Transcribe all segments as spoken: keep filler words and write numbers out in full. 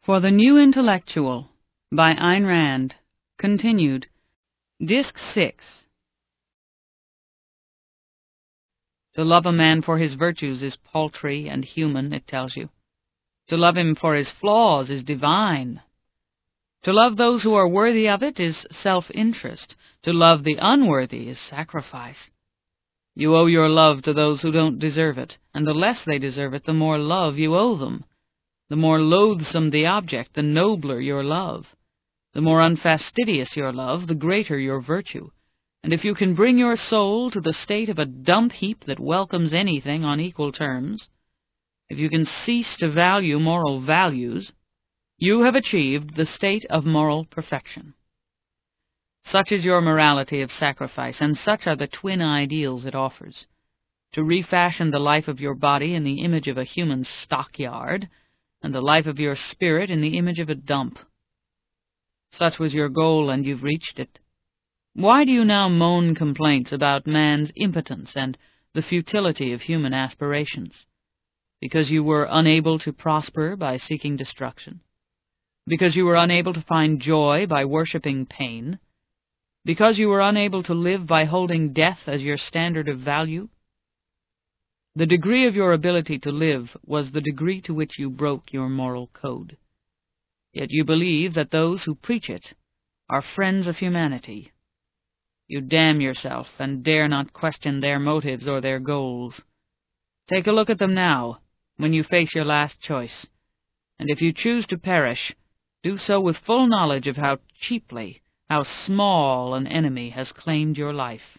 For the New Intellectual, by Ayn Rand, continued, Disc six. To love a man for his virtues is paltry and human, it tells you. To love him for his flaws is divine. To love those who are worthy of it is self-interest. To love the unworthy is sacrifice. You owe your love to those who don't deserve it, and the less they deserve it, the more love you owe them. The more loathsome the object, the nobler your love. The more unfastidious your love, the greater your virtue. And if you can bring your soul to the state of a dump heap that welcomes anything on equal terms, if you can cease to value moral values, you have achieved the state of moral perfection. Such is your morality of sacrifice, and such are the twin ideals it offers. To refashion the life of your body in the image of a human stockyard, and the life of your spirit in the image of a dump. Such was your goal, and you've reached it. Why do you now moan complaints about man's impotence and the futility of human aspirations? Because you were unable to prosper by seeking destruction? Because you were unable to find joy by worshipping pain? Because you were unable to live by holding death as your standard of value? The degree of your ability to live was the degree to which you broke your moral code. Yet you believe that those who preach it are friends of humanity. You damn yourself and dare not question their motives or their goals. Take a look at them now, when you face your last choice, and if you choose to perish, do so with full knowledge of how cheaply, how small an enemy has claimed your life.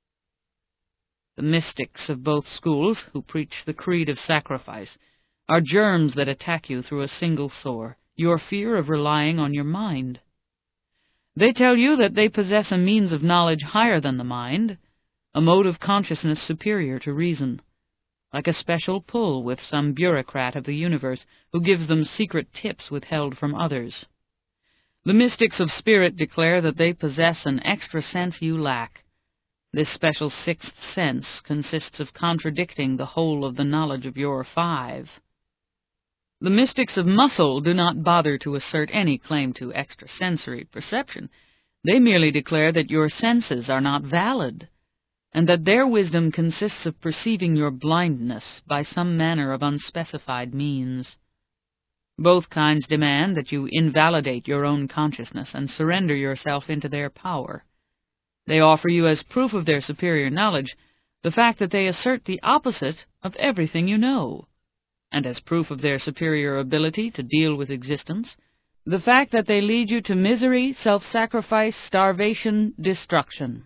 The mystics of both schools, who preach the creed of sacrifice, are germs that attack you through a single sore, your fear of relying on your mind. They tell you that they possess a means of knowledge higher than the mind, a mode of consciousness superior to reason, like a special pull with some bureaucrat of the universe who gives them secret tips withheld from others. The mystics of spirit declare that they possess an extra sense you lack. This special sixth sense consists of contradicting the whole of the knowledge of your five. The mystics of muscle do not bother to assert any claim to extrasensory perception. They merely declare that your senses are not valid, and that their wisdom consists of perceiving your blindness by some manner of unspecified means. Both kinds demand that you invalidate your own consciousness and surrender yourself into their power. They offer you as proof of their superior knowledge the fact that they assert the opposite of everything you know, and as proof of their superior ability to deal with existence, the fact that they lead you to misery, self-sacrifice, starvation, destruction.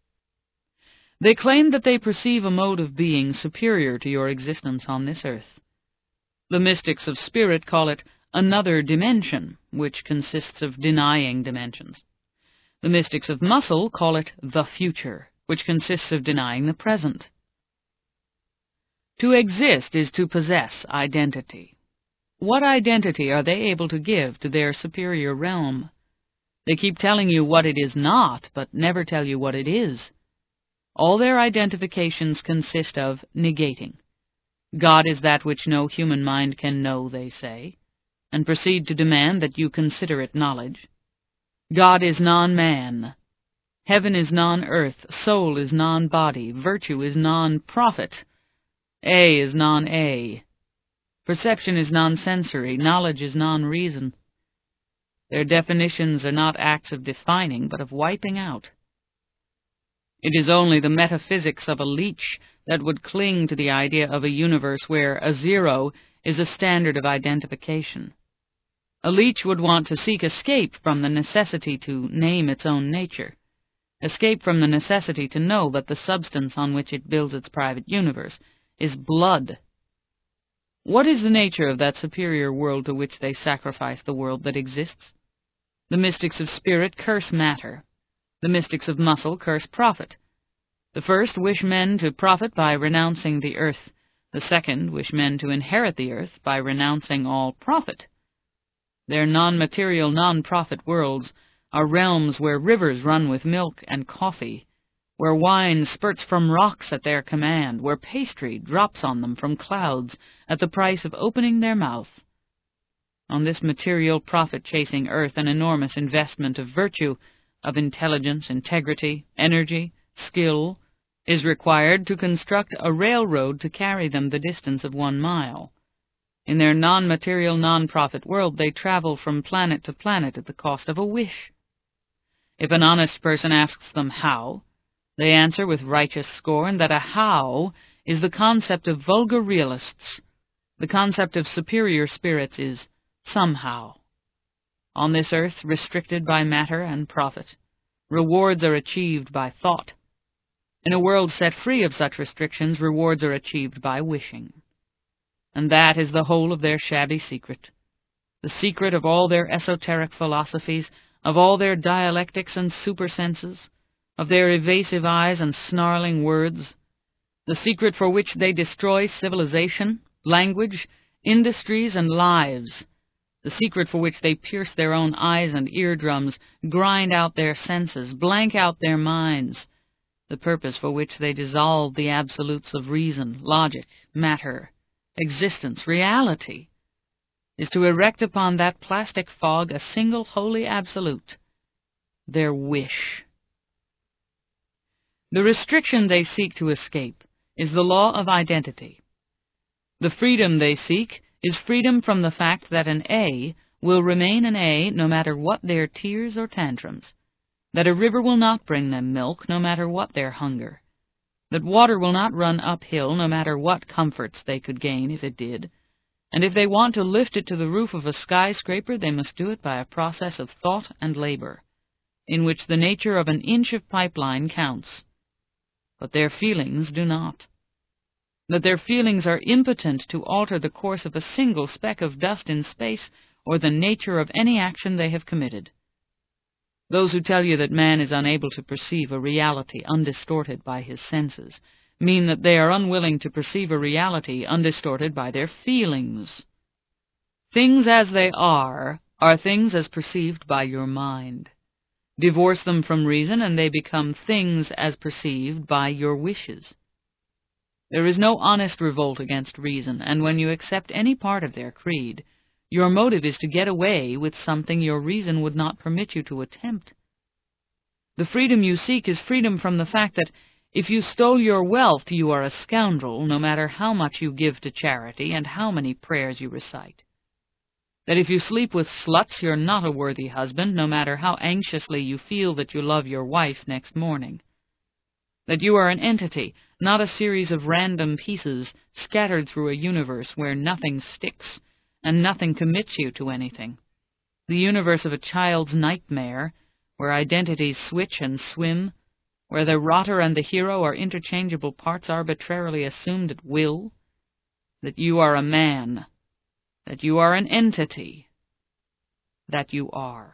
They claim that they perceive a mode of being superior to your existence on this earth. The mystics of spirit call it another dimension, which consists of denying dimensions. The mystics of muscle call it the future, which consists of denying the present. To exist is to possess identity. What identity are they able to give to their superior realm? They keep telling you what it is not, but never tell you what it is. All their identifications consist of negating. God is that which no human mind can know, they say, and proceed to demand that you consider it knowledge. God is non-man. Heaven is non-earth. Soul is non-body. Virtue is non-profit. A is non-A. Perception is non-sensory. Knowledge is non-reason. Their definitions are not acts of defining, but of wiping out. It is only the metaphysics of a leech that would cling to the idea of a universe where a zero is a standard of identification. A leech would want to seek escape from the necessity to name its own nature, escape from the necessity to know that the substance on which it builds its private universe is blood. What is the nature of that superior world to which they sacrifice the world that exists? The mystics of spirit curse matter. The mystics of muscle curse profit. The first wish men to profit by renouncing the earth. The second wish men to inherit the earth by renouncing all profit. Their non-material, non-profit worlds are realms where rivers run with milk and coffee, where wine spurts from rocks at their command, where pastry drops on them from clouds at the price of opening their mouth. On this material profit-chasing earth, an enormous investment of virtue, of intelligence, integrity, energy, skill, is required to construct a railroad to carry them the distance of one mile. In their non-material, non-profit world, they travel from planet to planet at the cost of a wish. If an honest person asks them how, they answer with righteous scorn that a how is the concept of vulgar realists. The concept of superior spirits is somehow. On this earth, restricted by matter and profit, rewards are achieved by thought. In a world set free of such restrictions, rewards are achieved by wishing. And that is the whole of their shabby secret, the secret of all their esoteric philosophies, of all their dialectics and supersenses, of their evasive eyes and snarling words, the secret for which they destroy civilization, language, industries, and lives, the secret for which they pierce their own eyes and eardrums, grind out their senses, blank out their minds, the purpose for which they dissolve the absolutes of reason, logic, matter, existence, reality, is to erect upon that plastic fog a single holy absolute, their wish. The restriction they seek to escape is the law of identity. The freedom they seek is freedom from the fact that an A will remain an A no matter what their tears or tantrums, that a river will not bring them milk no matter what their hunger, that water will not run uphill no matter what comforts they could gain if it did, and if they want to lift it to the roof of a skyscraper, they must do it by a process of thought and labor, in which the nature of an inch of pipeline counts. But their feelings do not. That their feelings are impotent to alter the course of a single speck of dust in space or the nature of any action they have committed. Those who tell you that man is unable to perceive a reality undistorted by his senses mean that they are unwilling to perceive a reality undistorted by their feelings. Things as they are are things as perceived by your mind. Divorce them from reason, and they become things as perceived by your wishes. There is no honest revolt against reason, and when you accept any part of their creed, your motive is to get away with something your reason would not permit you to attempt. The freedom you seek is freedom from the fact that if you stole your wealth, you are a scoundrel, no matter how much you give to charity and how many prayers you recite. That if you sleep with sluts, you're not a worthy husband, no matter how anxiously you feel that you love your wife next morning. That you are an entity, not a series of random pieces scattered through a universe where nothing sticks and nothing commits you to anything. The universe of a child's nightmare, where identities switch and swim, where the rotter and the hero are interchangeable parts arbitrarily assumed at will. That you are a man. That you are an entity. That you are.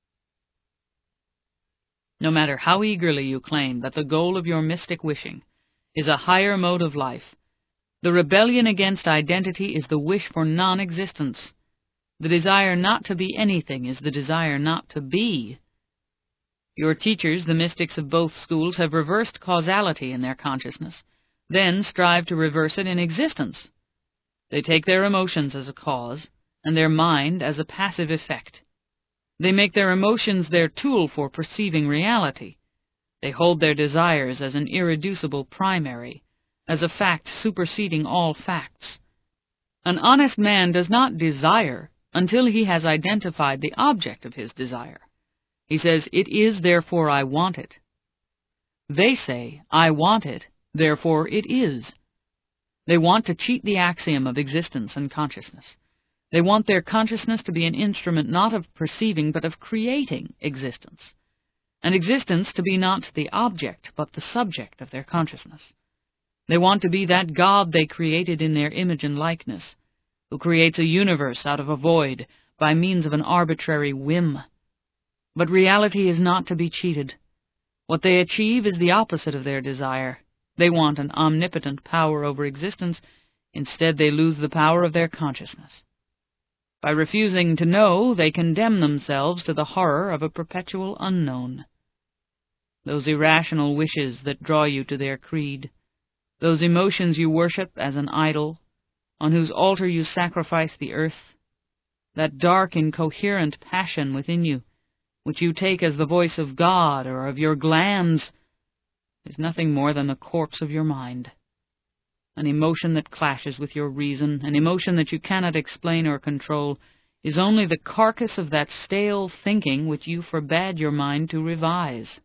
No matter how eagerly you claim that the goal of your mystic wishing is a higher mode of life, the rebellion against identity is the wish for non-existence. The desire not to be anything is the desire not to be. Your teachers, the mystics of both schools, have reversed causality in their consciousness, then strive to reverse it in existence. They take their emotions as a cause, and their mind as a passive effect. They make their emotions their tool for perceiving reality. They hold their desires as an irreducible primary, as a fact superseding all facts. An honest man does not desire until he has identified the object of his desire. He says, "It is, therefore I want it." They say, "I want it, therefore it is." They want to cheat the axiom of existence and consciousness. They want their consciousness to be an instrument not of perceiving but of creating existence, and existence to be not the object but the subject of their consciousness. They want to be that God they created in their image and likeness, who creates a universe out of a void by means of an arbitrary whim. But reality is not to be cheated. What they achieve is the opposite of their desire. They want an omnipotent power over existence. Instead, they lose the power of their consciousness. By refusing to know, they condemn themselves to the horror of a perpetual unknown. Those irrational wishes that draw you to their creed, those emotions you worship as an idol, on whose altar you sacrifice the earth, that dark, incoherent passion within you, which you take as the voice of God or of your glands, is nothing more than the corpse of your mind. An emotion that clashes with your reason, an emotion that you cannot explain or control, is only the carcass of that stale thinking which you forbade your mind to revise.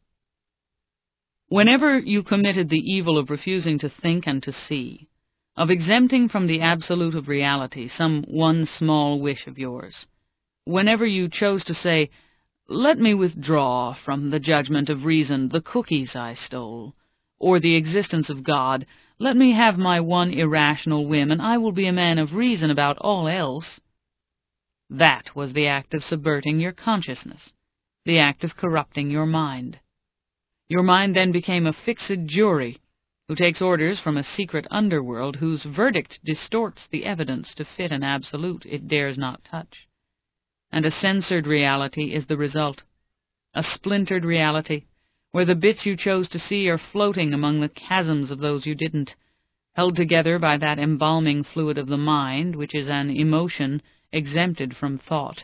Whenever you committed the evil of refusing to think and to see, of exempting from the absolute of reality some one small wish of yours, whenever you chose to say, "Let me withdraw from the judgment of reason the cookies I stole, or the existence of God, let me have my one irrational whim, and I will be a man of reason about all else," that was the act of subverting your consciousness, the act of corrupting your mind. Your mind then became a fixed jury, who takes orders from a secret underworld whose verdict distorts the evidence to fit an absolute it dares not touch. And a censored reality is the result, a splintered reality, where the bits you chose to see are floating among the chasms of those you didn't, held together by that embalming fluid of the mind, which is an emotion exempted from thought.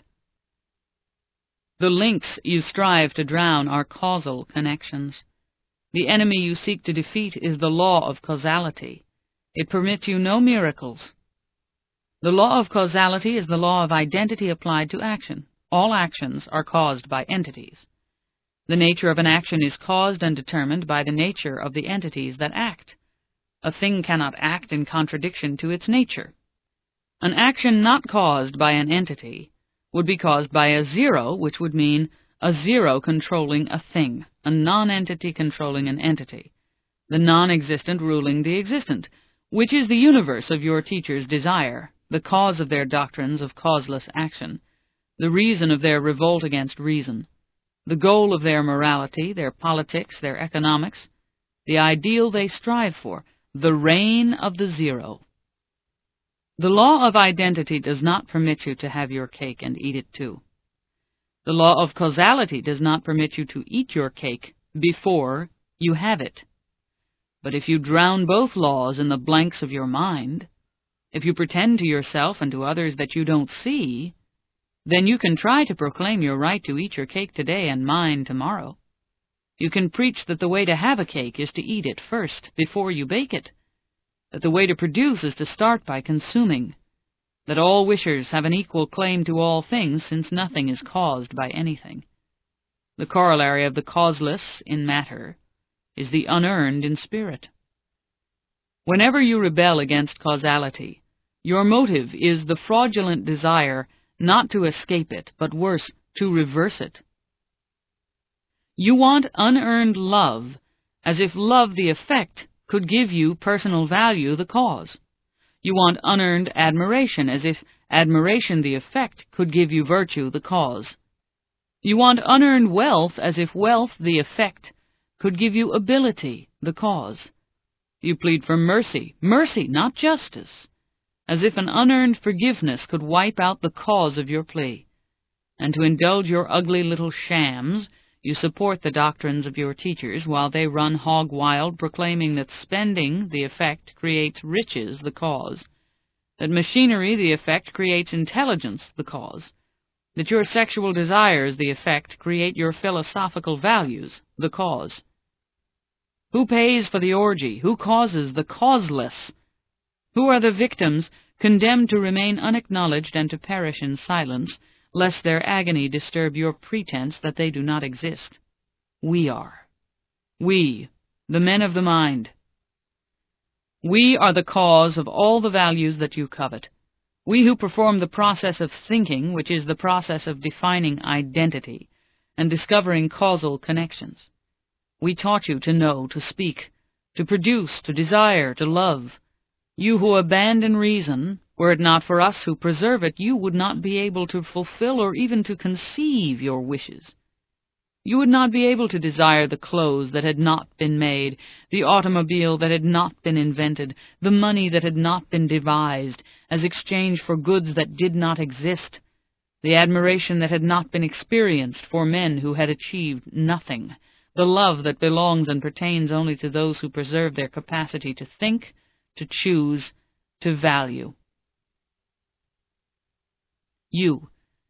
The links you strive to drown are causal connections. The enemy you seek to defeat is the law of causality. It permits you no miracles. The law of causality is the law of identity applied to action. All actions are caused by entities. The nature of an action is caused and determined by the nature of the entities that act. A thing cannot act in contradiction to its nature. An action not caused by an entity would be caused by a zero, which would mean a zero controlling a thing, a non-entity controlling an entity, the non-existent ruling the existent, which is the universe of your teacher's desire, the cause of their doctrines of causeless action, the reason of their revolt against reason, the goal of their morality, their politics, their economics, the ideal they strive for, the reign of the zero. The law of identity does not permit you to have your cake and eat it too. The law of causality does not permit you to eat your cake before you have it. But if you drown both laws in the blanks of your mind, if you pretend to yourself and to others that you don't see, then you can try to proclaim your right to eat your cake today and mine tomorrow. You can preach that the way to have a cake is to eat it first, before you bake it, that the way to produce is to start by consuming, that all wishers have an equal claim to all things, since nothing is caused by anything. The corollary of the causeless in matter is the unearned in spirit. Whenever you rebel against causality, your motive is the fraudulent desire not to escape it, but worse, to reverse it. You want unearned love, as if love the effect could give you personal value the cause. You want unearned admiration, as if admiration the effect could give you virtue the cause. You want unearned wealth, as if wealth the effect could give you ability the cause. You plead for mercy, mercy, not justice, as if an unearned forgiveness could wipe out the cause of your plea. And to indulge your ugly little shams, you support the doctrines of your teachers while they run hog-wild, proclaiming that spending, the effect, creates riches, the cause, that machinery, the effect, creates intelligence, the cause, that your sexual desires, the effect, create your philosophical values, the cause. Who pays for the orgy? Who causes the causeless? Who are the victims condemned to remain unacknowledged and to perish in silence, lest their agony disturb your pretense that they do not exist? We are. We, the men of the mind. We are the cause of all the values that you covet. We who perform the process of thinking, which is the process of defining identity and discovering causal connections. We taught you to know, to speak, to produce, to desire, to love. You who abandon reason, were it not for us who preserve it, you would not be able to fulfill or even to conceive your wishes. You would not be able to desire the clothes that had not been made, the automobile that had not been invented, the money that had not been devised, as exchange for goods that did not exist, the admiration that had not been experienced for men who had achieved nothing, the love that belongs and pertains only to those who preserve their capacity to think, to choose, to value. You,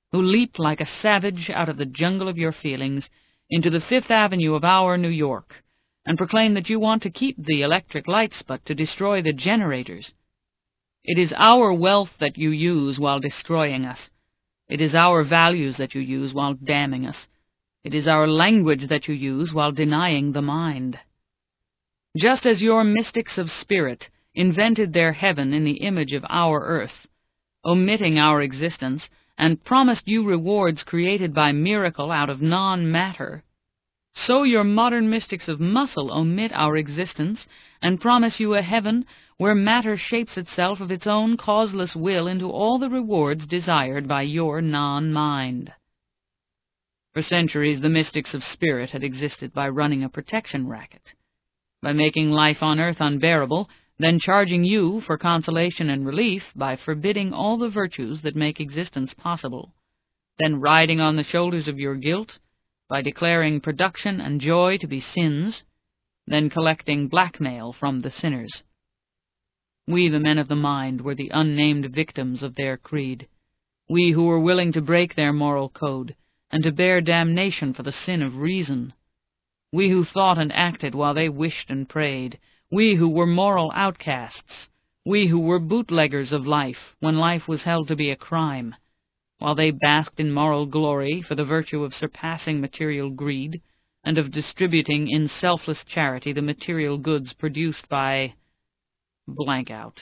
who leap like a savage out of the jungle of your feelings into the Fifth Avenue of our New York, and proclaim that you want to keep the electric lights but to destroy the generators. It is our wealth that you use while destroying us. It is our values that you use while damning us. It is our language that you use while denying the mind. Just as your mystics of spirit invented their heaven in the image of our earth, omitting our existence, and promised you rewards created by miracle out of non-matter, so your modern mystics of muscle omit our existence and promise you a heaven where matter shapes itself of its own causeless will into all the rewards desired by your non-mind. For centuries the mystics of spirit had existed by running a protection racket, by making life on earth unbearable, then charging you for consolation and relief by forbidding all the virtues that make existence possible, then riding on the shoulders of your guilt by declaring production and joy to be sins, then collecting blackmail from the sinners. We, the men of the mind, were the unnamed victims of their creed, we who were willing to break their moral code and to bear damnation for the sin of reason, we who thought and acted while they wished and prayed, we who were moral outcasts, we who were bootleggers of life when life was held to be a crime, while they basked in moral glory for the virtue of surpassing material greed and of distributing in selfless charity the material goods produced by blank out.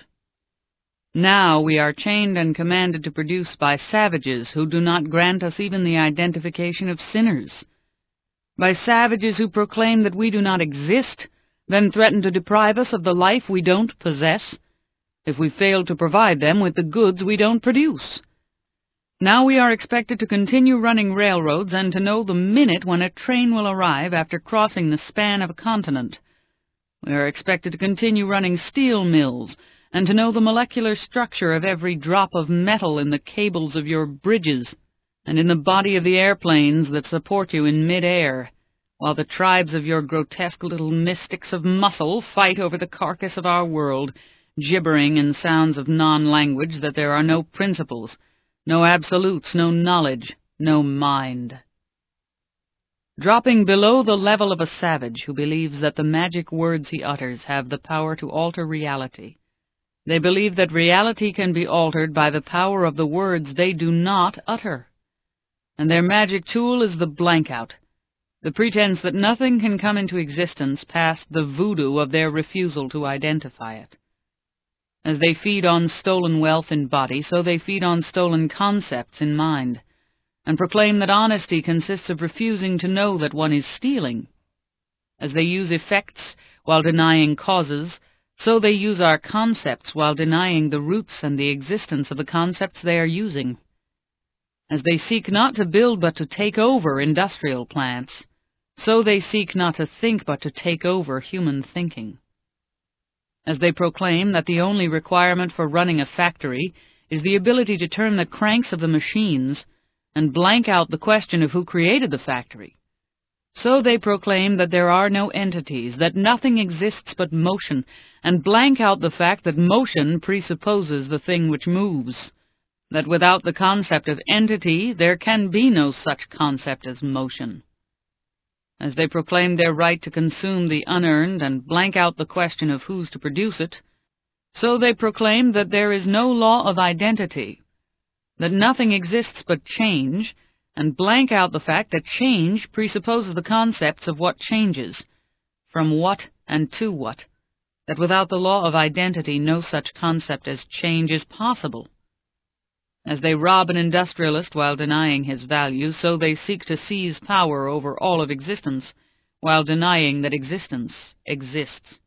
Now we are chained and commanded to produce by savages who do not grant us even the identification of sinners, by savages who proclaim that we do not exist, then threaten to deprive us of the life we don't possess, if we fail to provide them with the goods we don't produce. Now we are expected to continue running railroads and to know the minute when a train will arrive after crossing the span of a continent. We are expected to continue running steel mills and to know the molecular structure of every drop of metal in the cables of your bridges and in the body of the airplanes that support you in mid-air, while the tribes of your grotesque little mystics of muscle fight over the carcass of our world, gibbering in sounds of non-language that there are no principles, no absolutes, no knowledge, no mind. Dropping below the level of a savage who believes that the magic words he utters have the power to alter reality, they believe that reality can be altered by the power of the words they do not utter. And their magic tool is the blank-out, the pretense that nothing can come into existence past the voodoo of their refusal to identify it. As they feed on stolen wealth in body, so they feed on stolen concepts in mind, and proclaim that honesty consists of refusing to know that one is stealing. As they use effects while denying causes, so they use our concepts while denying the roots and the existence of the concepts they are using. As they seek not to build but to take over industrial plants, so they seek not to think but to take over human thinking. As they proclaim that the only requirement for running a factory is the ability to turn the cranks of the machines and blank out the question of who created the factory, so they proclaim that there are no entities, that nothing exists but motion, and blank out the fact that motion presupposes the thing which moves, that without the concept of entity there can be no such concept as motion. As they proclaim their right to consume the unearned and blank out the question of who's to produce it, so they proclaim that there is no law of identity, that nothing exists but change, and blank out the fact that change presupposes the concepts of what changes, from what and to what, that without the law of identity no such concept as change is possible. As they rob an industrialist while denying his value, so they seek to seize power over all of existence, while denying that existence exists.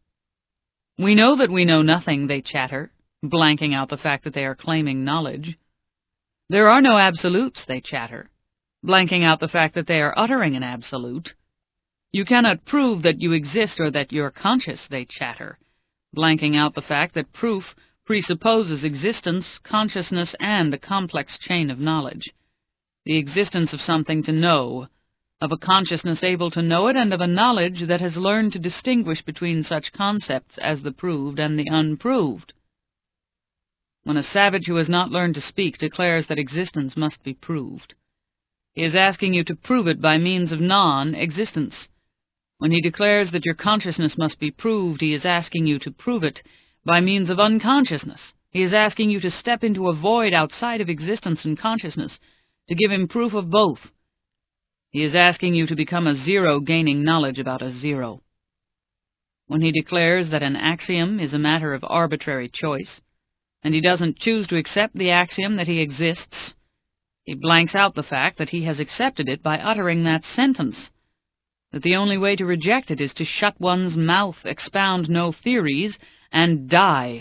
We know that we know nothing, they chatter, blanking out the fact that they are claiming knowledge. There are no absolutes, they chatter, blanking out the fact that they are uttering an absolute. You cannot prove that you exist or that you're conscious, they chatter, blanking out the fact that proof presupposes existence, consciousness, and a complex chain of knowledge, the existence of something to know, of a consciousness able to know it, and of a knowledge that has learned to distinguish between such concepts as the proved and the unproved. When a savage who has not learned to speak declares that existence must be proved, He is asking you to prove it by means of non-existence. When he declares that your consciousness must be proved, he is asking you to prove it by means of unconsciousness. He is asking you to step into a void outside of existence and consciousness, to give him proof of both. He is asking you to become a zero, gaining knowledge about a zero. When he declares that an axiom is a matter of arbitrary choice, and he doesn't choose to accept the axiom that he exists, he blanks out the fact that he has accepted it by uttering that sentence, that the only way to reject it is to shut one's mouth, expound no theories, and die.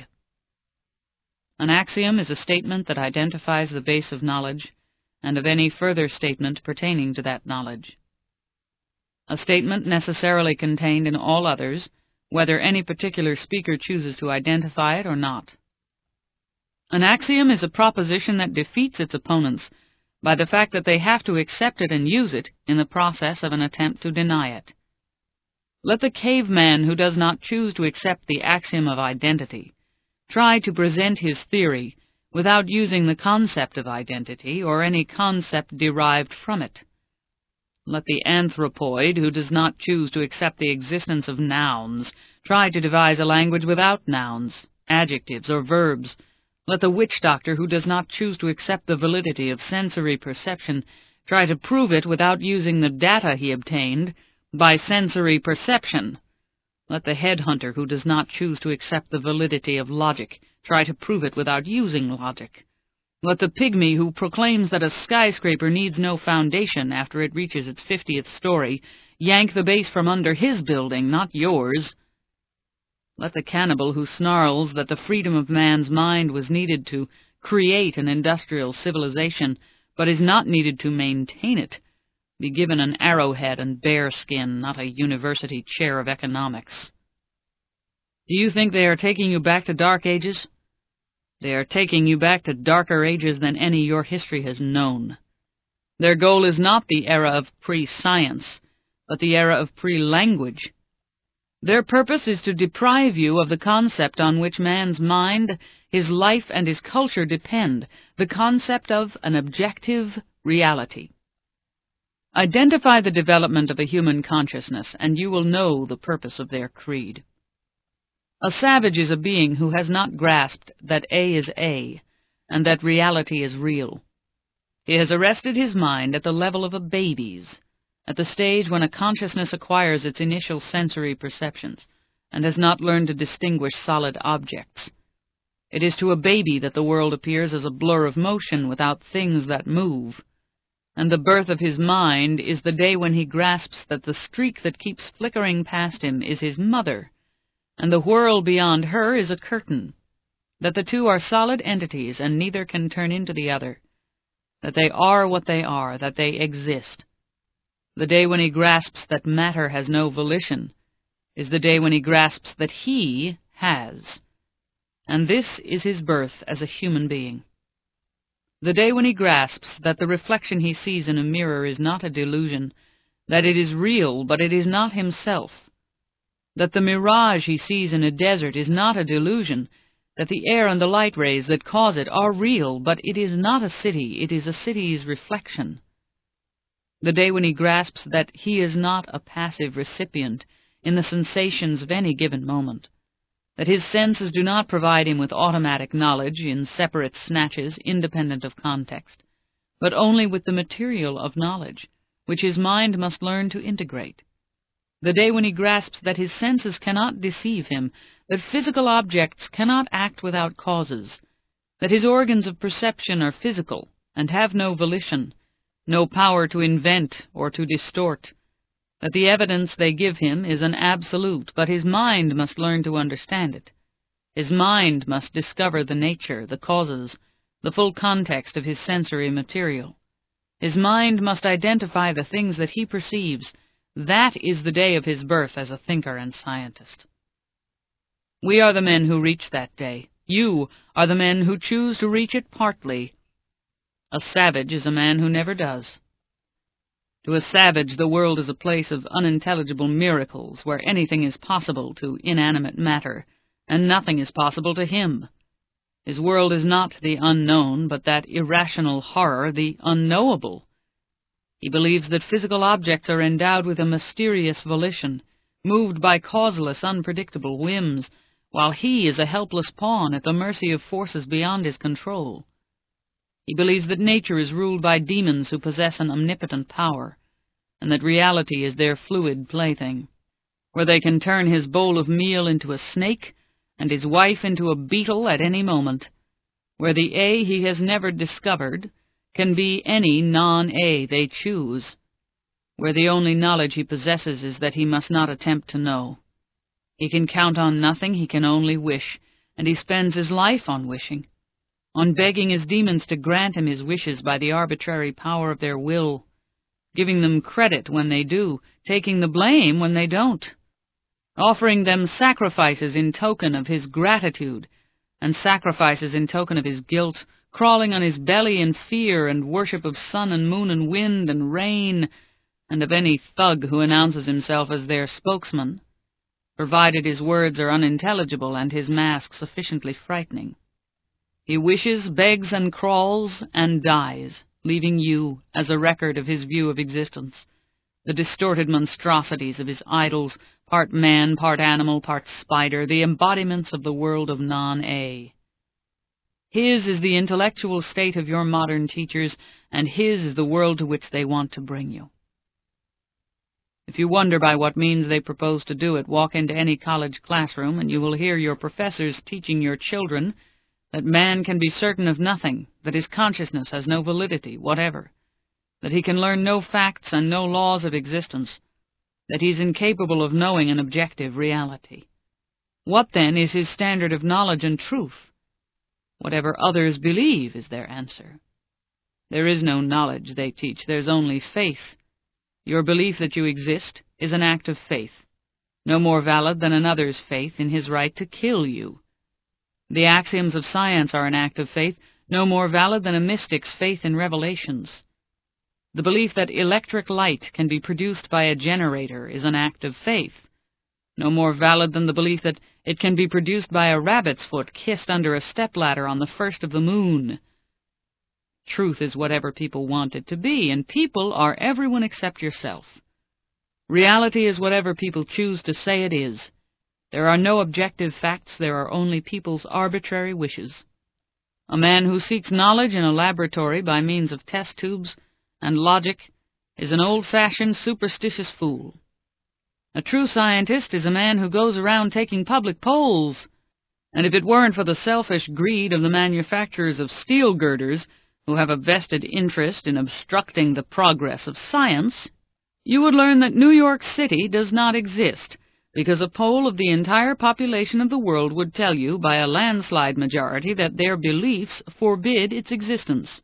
An axiom is a statement that identifies the base of knowledge, and of any further statement pertaining to that knowledge. A statement necessarily contained in all others, whether any particular speaker chooses to identify it or not. An axiom is a proposition that defeats its opponents by the fact that they have to accept it and use it in the process of an attempt to deny it. Let the caveman who does not choose to accept the axiom of identity try to present his theory without using the concept of identity or any concept derived from it. Let the anthropoid who does not choose to accept the existence of nouns try to devise a language without nouns, adjectives, or verbs. Let the witch doctor who does not choose to accept the validity of sensory perception try to prove it without using the data he obtained by sensory perception. Let the headhunter who does not choose to accept the validity of logic try to prove it without using logic. Let the pygmy who proclaims that a skyscraper needs no foundation after it reaches its fiftieth story yank the base from under his building, not yours. Let the cannibal who snarls that the freedom of man's mind was needed to create an industrial civilization, but is not needed to maintain it, be given an arrowhead and bear skin, not a university chair of economics. Do you think they are taking you back to dark ages? They are taking you back to darker ages than any your history has known. Their goal is not the era of pre-science, but the era of pre-language. Their purpose is to deprive you of the concept on which man's mind, his life, and his culture depend, the concept of an objective reality. Identify the development of a human consciousness, and you will know the purpose of their creed. A savage is a being who has not grasped that A is A, and that reality is real. He has arrested his mind at the level of a baby's, at the stage when a consciousness acquires its initial sensory perceptions, and has not learned to distinguish solid objects. It is to a baby that the world appears as a blur of motion without things that move, and the birth of his mind is the day when he grasps that the streak that keeps flickering past him is his mother, and the whirl beyond her is a curtain, that the two are solid entities and neither can turn into the other, that they are what they are, that they exist. The day when he grasps that matter has no volition is the day when he grasps that he has, and this is his birth as a human being. The day when he grasps that the reflection he sees in a mirror is not a delusion, that it is real, but it is not himself, that the mirage he sees in a desert is not a delusion, that the air and the light rays that cause it are real, but it is not a city, it is a city's reflection. The day when he grasps that he is not a passive recipient in the sensations of any given moment, that his senses do not provide him with automatic knowledge in separate snatches independent of context, but only with the material of knowledge, which his mind must learn to integrate. The day when he grasps that his senses cannot deceive him, that physical objects cannot act without causes, that his organs of perception are physical and have no volition, no power to invent or to distort, that the evidence they give him is an absolute, but his mind must learn to understand it. His mind must discover the nature, the causes, the full context of his sensory material. His mind must identify the things that he perceives. That is the day of his birth as a thinker and scientist. We are the men who reach that day. You are the men who choose to reach it partly. A savage is a man who never does. To a savage, the world is a place of unintelligible miracles, where anything is possible to inanimate matter, and nothing is possible to him. His world is not the unknown, but that irrational horror, the unknowable. He believes that physical objects are endowed with a mysterious volition, moved by causeless, unpredictable whims, while he is a helpless pawn at the mercy of forces beyond his control. He believes that nature is ruled by demons who possess an omnipotent power, and that reality is their fluid plaything, where they can turn his bowl of meal into a snake and his wife into a beetle at any moment, where the A he has never discovered can be any non-A they choose, where the only knowledge he possesses is that he must not attempt to know. He can count on nothing, he can only wish, and he spends his life on wishing, on begging his demons to grant him his wishes by the arbitrary power of their will, giving them credit when they do, taking the blame when they don't, offering them sacrifices in token of his gratitude, and sacrifices in token of his guilt, crawling on his belly in fear and worship of sun and moon and wind and rain, and of any thug who announces himself as their spokesman, provided his words are unintelligible and his mask sufficiently frightening. He wishes, begs, and crawls, and dies, leaving you as a record of his view of existence, the distorted monstrosities of his idols, part man, part animal, part spider, the embodiments of the world of non-A. His is the intellectual state of your modern teachers, and his is the world to which they want to bring you. If you wonder by what means they propose to do it, walk into any college classroom, and you will hear your professors teaching your children that man can be certain of nothing, that his consciousness has no validity whatever, that he can learn no facts and no laws of existence, that he is incapable of knowing an objective reality. What, then, is his standard of knowledge and truth? Whatever others believe is their answer. There is no knowledge, they teach, there's only faith. Your belief that you exist is an act of faith, no more valid than another's faith in his right to kill you. The axioms of science are an act of faith, no more valid than a mystic's faith in revelations. The belief that electric light can be produced by a generator is an act of faith, no more valid than the belief that it can be produced by a rabbit's foot kissed under a stepladder on the first of the moon. Truth is whatever people want it to be, and people are everyone except yourself. Reality is whatever people choose to say it is. There are no objective facts, there are only people's arbitrary wishes. A man who seeks knowledge in a laboratory by means of test tubes and logic is an old-fashioned, superstitious fool. A true scientist is a man who goes around taking public polls, and if it weren't for the selfish greed of the manufacturers of steel girders, who have a vested interest in obstructing the progress of science, you would learn that New York City does not exist, because a poll of the entire population of the world would tell you by a landslide majority that their beliefs forbid its existence.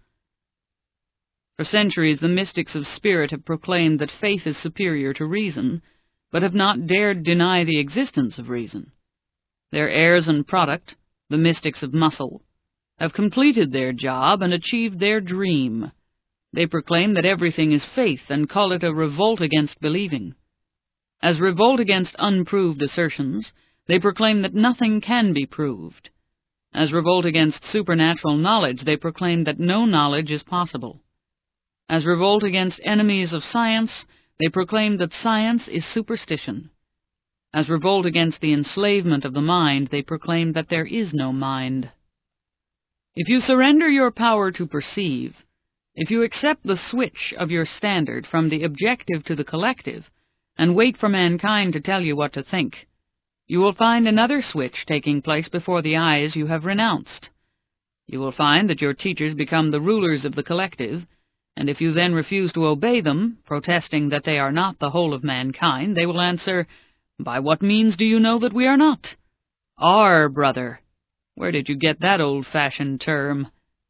For centuries the mystics of spirit have proclaimed that faith is superior to reason, but have not dared deny the existence of reason. Their heirs and product, the mystics of muscle, have completed their job and achieved their dream. They proclaim that everything is faith and call it a revolt against believing. As revolt against unproved assertions, they proclaim that nothing can be proved. As revolt against supernatural knowledge, they proclaim that no knowledge is possible. As revolt against enemies of science, they proclaim that science is superstition. As revolt against the enslavement of the mind, they proclaim that there is no mind. If you surrender your power to perceive, if you accept the switch of your standard from the objective to the collective, and wait for mankind to tell you what to think, you will find another switch taking place before the eyes you have renounced. You will find that your teachers become the rulers of the collective, and if you then refuse to obey them, protesting that they are not the whole of mankind, they will answer, "By what means do you know that we are not?" "Are, brother." Where did you get that old-fashioned term?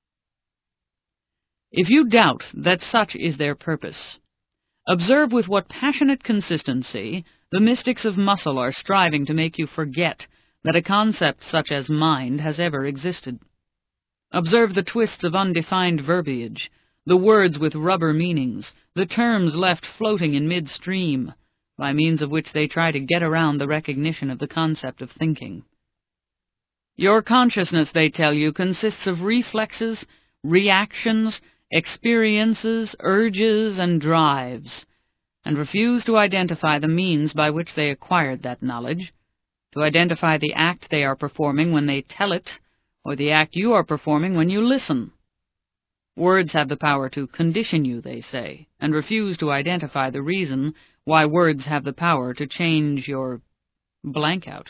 If you doubt that such is their purpose, observe with what passionate consistency the mystics of muscle are striving to make you forget that a concept such as mind has ever existed. Observe the twists of undefined verbiage, the words with rubber meanings, the terms left floating in midstream, by means of which they try to get around the recognition of the concept of thinking. Your consciousness, they tell you, consists of reflexes, reactions, experiences, urges, and drives, and refuse to identify the means by which they acquired that knowledge, to identify the act they are performing when they tell it, or the act you are performing when you listen. Words have the power to condition you, they say, and refuse to identify the reason why words have the power to change your blank out.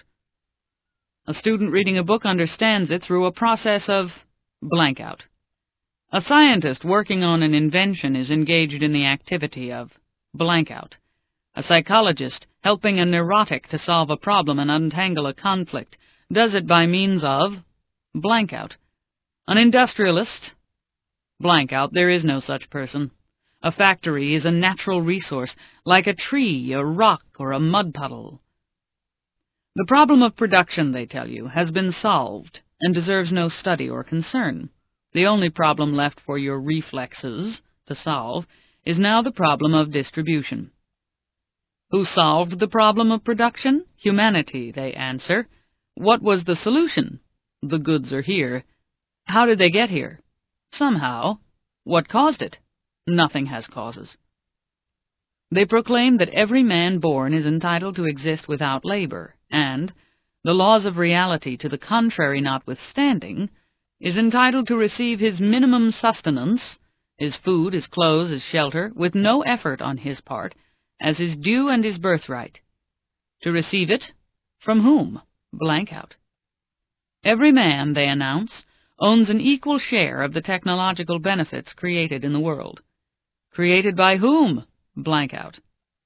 A student reading a book understands it through a process of blank out. A scientist working on an invention is engaged in the activity of blank out. A psychologist helping a neurotic to solve a problem and untangle a conflict does it by means of blank out. An industrialist, blank out, there is no such person. A factory is a natural resource, like a tree, a rock, or a mud puddle. The problem of production, they tell you, has been solved and deserves no study or concern. The only problem left for your reflexes to solve is now the problem of distribution. Who solved the problem of production? Humanity, they answer. What was the solution? The goods are here. How did they get here? Somehow. What caused it? Nothing has causes. They proclaim that every man born is entitled to exist without labor, and, the laws of reality to the contrary notwithstanding, is entitled to receive his minimum sustenance, his food, his clothes, his shelter, with no effort on his part, as his due and his birthright. To receive it, from whom? Blank out. Every man, they announce, owns an equal share of the technological benefits created in the world. Created by whom? Blank out.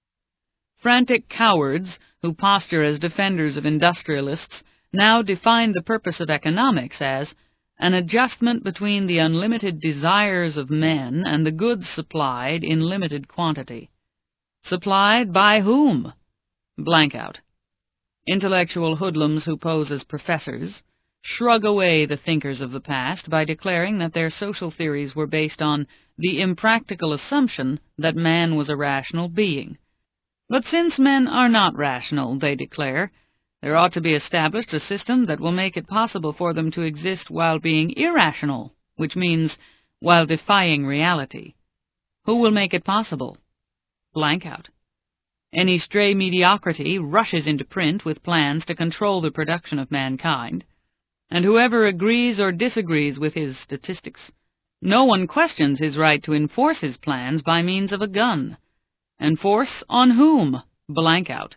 Frantic cowards who posture as defenders of industrialists now define the purpose of economics as an adjustment between the unlimited desires of men and the goods supplied in limited quantity. Supplied by whom? Blank out. Intellectual hoodlums who pose as professors shrug away the thinkers of the past by declaring that their social theories were based on the impractical assumption that man was a rational being. But since men are not rational, they declare, there ought to be established a system that will make it possible for them to exist while being irrational, which means while defying reality. Who will make it possible? Blank out. Any stray mediocrity rushes into print with plans to control the production of mankind, and whoever agrees or disagrees with his statistics, no one questions his right to enforce his plans by means of a gun. Enforce on whom? Blank out.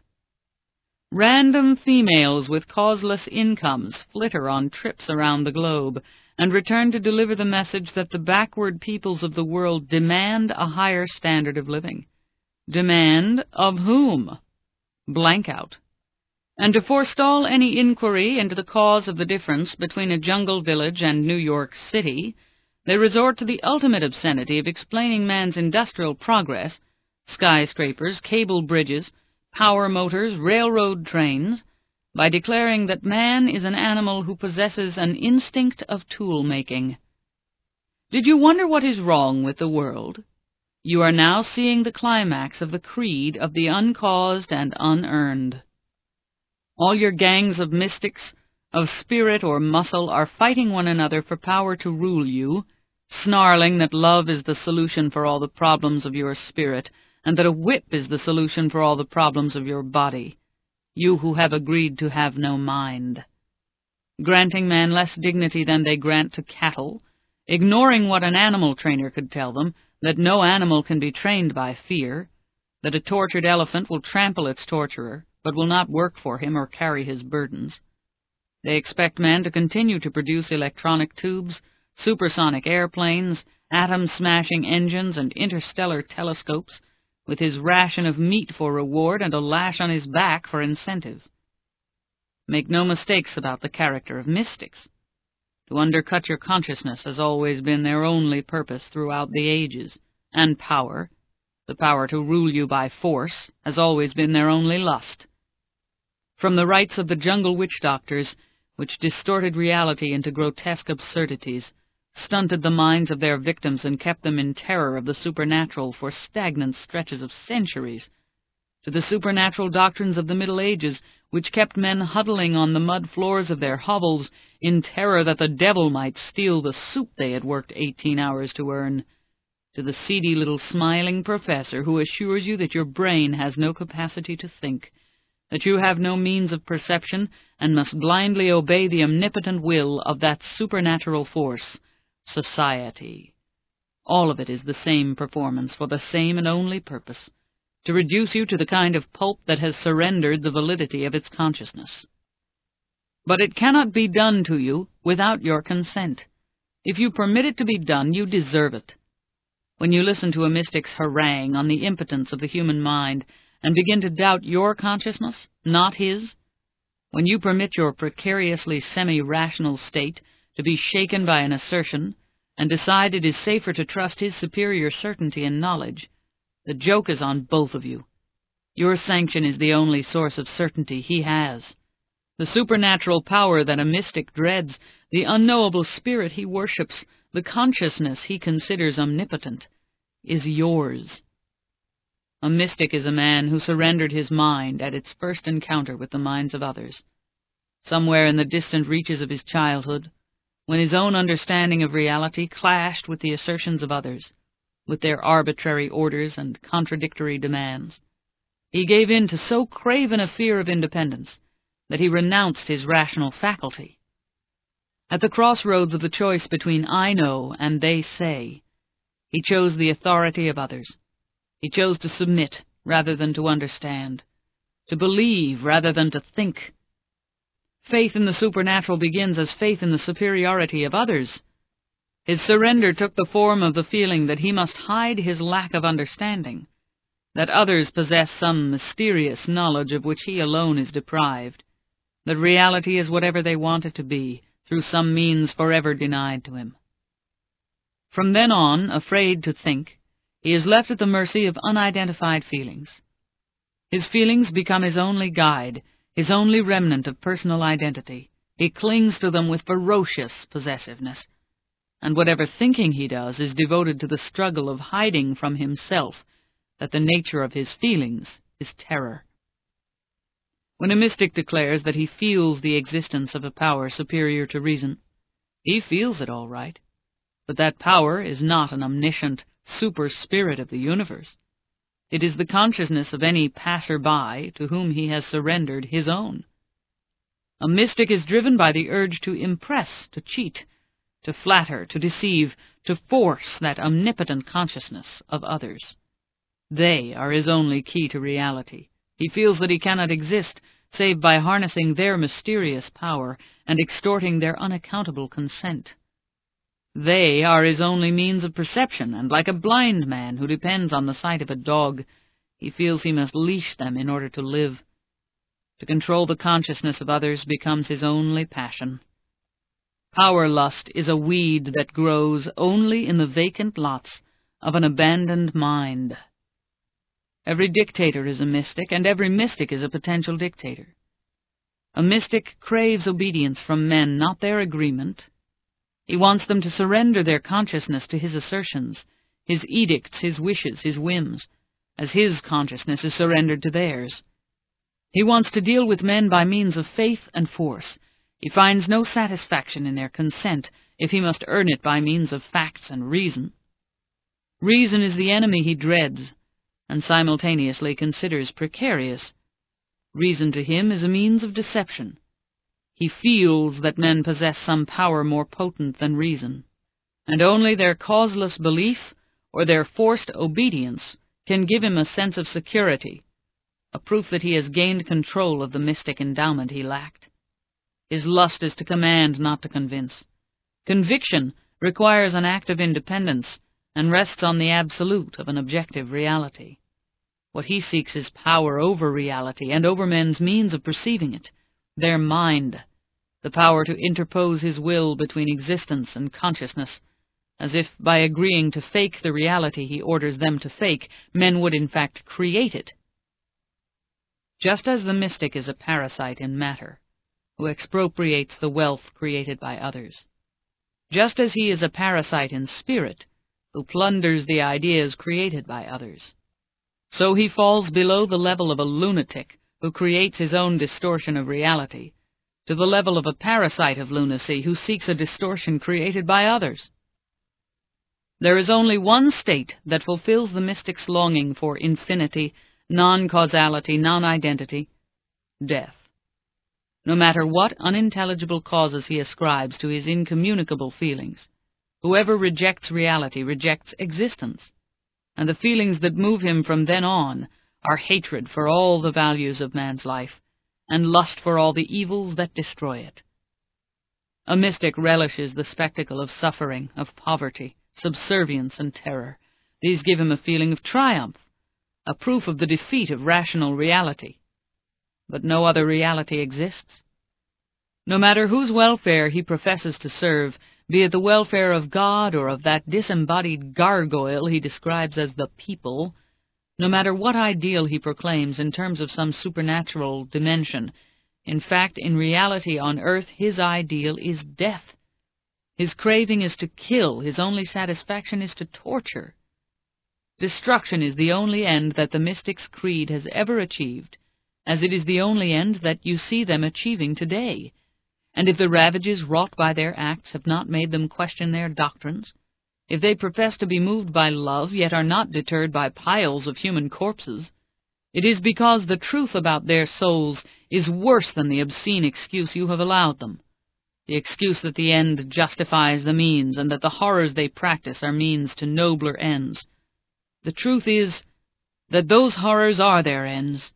Random females with causeless incomes flitter on trips around the globe and return to deliver the message that the backward peoples of the world demand a higher standard of living. Demand of whom? Blank out. And to forestall any inquiry into the cause of the difference between a jungle village and New York City, they resort to the ultimate obscenity of explaining man's industrial progress, skyscrapers, cable bridges, power motors, railroad trains, by declaring that man is an animal who possesses an instinct of tool-making. Did you wonder what is wrong with the world? You are now seeing the climax of the creed of the uncaused and unearned. All your gangs of mystics, of spirit or muscle, are fighting one another for power to rule you, snarling that love is the solution for all the problems of your spirit, and that a whip is the solution for all the problems of your body, you who have agreed to have no mind. Granting man less dignity than they grant to cattle, ignoring what an animal trainer could tell them, that no animal can be trained by fear, that a tortured elephant will trample its torturer, but will not work for him or carry his burdens. They expect man to continue to produce electronic tubes, supersonic airplanes, atom-smashing engines, and interstellar telescopes, with his ration of meat for reward and a lash on his back for incentive. Make no mistakes about the character of mystics. To undercut your consciousness has always been their only purpose throughout the ages, and power, the power to rule you by force, has always been their only lust. From the rites of the jungle witch-doctors, which distorted reality into grotesque absurdities, stunted the minds of their victims and kept them in terror of the supernatural for stagnant stretches of centuries, to the supernatural doctrines of the Middle Ages, which kept men huddling on the mud floors of their hovels in terror that the devil might steal the soup they had worked eighteen hours to earn, to the seedy little smiling professor who assures you that your brain has no capacity to think, that you have no means of perception, and must blindly obey the omnipotent will of that supernatural force, society. All of it is the same performance for the same and only purpose, to reduce you to the kind of pulp that has surrendered the validity of its consciousness. But it cannot be done to you without your consent. If you permit it to be done, you deserve it. When you listen to a mystic's harangue on the impotence of the human mind and begin to doubt your consciousness, not his, when you permit your precariously semi-rational state to be shaken by an assertion and decide it is safer to trust his superior certainty and knowledge, the joke is on both of you. Your sanction is the only source of certainty he has. The supernatural power that a mystic dreads, the unknowable spirit he worships, the consciousness he considers omnipotent, is yours. A mystic is a man who surrendered his mind at its first encounter with the minds of others. Somewhere in the distant reaches of his childhood, when his own understanding of reality clashed with the assertions of others, with their arbitrary orders and contradictory demands, he gave in to so craven a fear of independence that he renounced his rational faculty. At the crossroads of the choice between I know and they say, he chose the authority of others. He chose to submit rather than to understand, to believe rather than to think. Faith in the supernatural begins as faith in the superiority of others. His surrender took the form of the feeling that he must hide his lack of understanding, that others possess some mysterious knowledge of which he alone is deprived, that reality is whatever they want it to be, through some means forever denied to him. From then on, afraid to think, he is left at the mercy of unidentified feelings. His feelings become his only guide, his only remnant of personal identity. He clings to them with ferocious possessiveness, and whatever thinking he does is devoted to the struggle of hiding from himself that the nature of his feelings is terror. When a mystic declares that he feels the existence of a power superior to reason, he feels it all right, but that power is not an omniscient super-spirit of the universe. It is the consciousness of any passer-by to whom he has surrendered his own. A mystic is driven by the urge to impress, to cheat, to flatter, to deceive, to force that omnipotent consciousness of others. They are his only key to reality. He feels that he cannot exist save by harnessing their mysterious power and extorting their unaccountable consent. They are his only means of perception, and like a blind man who depends on the sight of a dog, he feels he must leash them in order to live. To control the consciousness of others becomes his only passion. Power-lust is a weed that grows only in the vacant lots of an abandoned mind. Every dictator is a mystic, and every mystic is a potential dictator. A mystic craves obedience from men, not their agreement. He wants them to surrender their consciousness to his assertions, his edicts, his wishes, his whims, as his consciousness is surrendered to theirs. He wants to deal with men by means of faith and force. He finds no satisfaction in their consent if he must earn it by means of facts and reason. Reason is the enemy he dreads, and simultaneously considers precarious. Reason to him is a means of deception. He feels that men possess some power more potent than reason, and only their causeless belief or their forced obedience can give him a sense of security, a proof that he has gained control of the mystic endowment he lacked. His lust is to command, not to convince. Conviction requires an act of independence and rests on the absolute of an objective reality. What he seeks is power over reality and over men's means of perceiving it, their mind, the power to interpose his will between existence and consciousness, as if by agreeing to fake the reality he orders them to fake, men would in fact create it. Just as the mystic is a parasite in matter, who expropriates the wealth created by others, just as he is a parasite in spirit, who plunders the ideas created by others, so he falls below the level of a lunatic who creates his own distortion of reality, to the level of a parasite of lunacy who seeks a distortion created by others. There is only one state that fulfills the mystic's longing for infinity, non-causality, non-identity: death. No matter what unintelligible causes he ascribes to his incommunicable feelings, whoever rejects reality rejects existence, and the feelings that move him from then on are hatred for all the values of man's life, and lust for all the evils that destroy it. A mystic relishes the spectacle of suffering, of poverty, subservience, and terror. These give him a feeling of triumph, a proof of the defeat of rational reality. But no other reality exists. No matter whose welfare he professes to serve, be it the welfare of God or of that disembodied gargoyle he describes as the people, no matter what ideal he proclaims in terms of some supernatural dimension, in fact, in reality on earth, his ideal is death. His craving is to kill, his only satisfaction is to torture. Destruction is the only end that the mystic's creed has ever achieved, as it is the only end that you see them achieving today. And if the ravages wrought by their acts have not made them question their doctrines, if they profess to be moved by love, yet are not deterred by piles of human corpses, it is because the truth about their souls is worse than the obscene excuse you have allowed them, the excuse that the end justifies the means, and that the horrors they practice are means to nobler ends. The truth is that those horrors are their ends.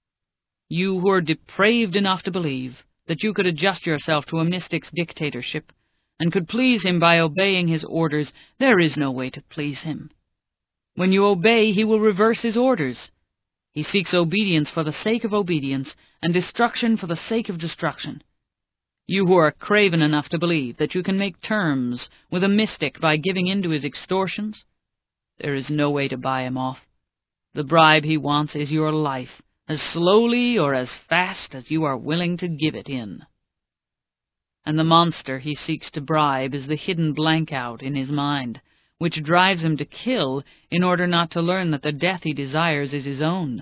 You who are depraved enough to believe that you could adjust yourself to a mystic's dictatorship, and could please him by obeying his orders, there is no way to please him. When you obey, he will reverse his orders. He seeks obedience for the sake of obedience, and destruction for the sake of destruction. You who are craven enough to believe that you can make terms with a mystic by giving in to his extortions, there is no way to buy him off. The bribe he wants is your life, as slowly or as fast as you are willing to give it in. And the monster he seeks to bribe is the hidden blank-out in his mind, which drives him to kill in order not to learn that the death he desires is his own.